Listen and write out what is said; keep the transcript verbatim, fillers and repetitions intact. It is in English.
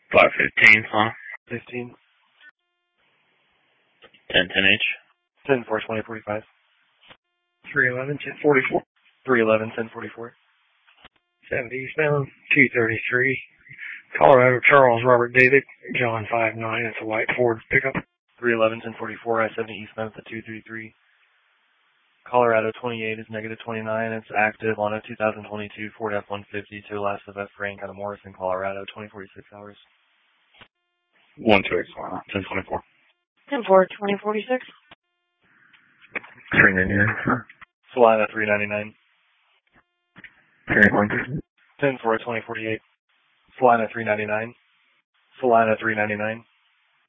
five fifteen, huh? fifteen. ten ten H. ten four, twenty forty-five. three eleven, ten forty-four. three eleven, ten forty-four. seventy eastbound, two thirty-three. Colorado Charles Robert David, John five nine. It's a white Ford pickup. three eleven, ten forty-four, I seventy eastbound at the two thirty-three. Colorado twenty-eight is negative twenty-nine. It's active on a two thousand twenty-two Ford F one fifty to last of F rank out of Morrison, Colorado, twenty forty-six hours. one two eight, ten twenty-four. ten four, twenty forty-six. three ninety-nine. Salina, three ninety-nine. three ten four, twenty forty-eight. Salina, three ninety-nine. Salina, three ninety-nine.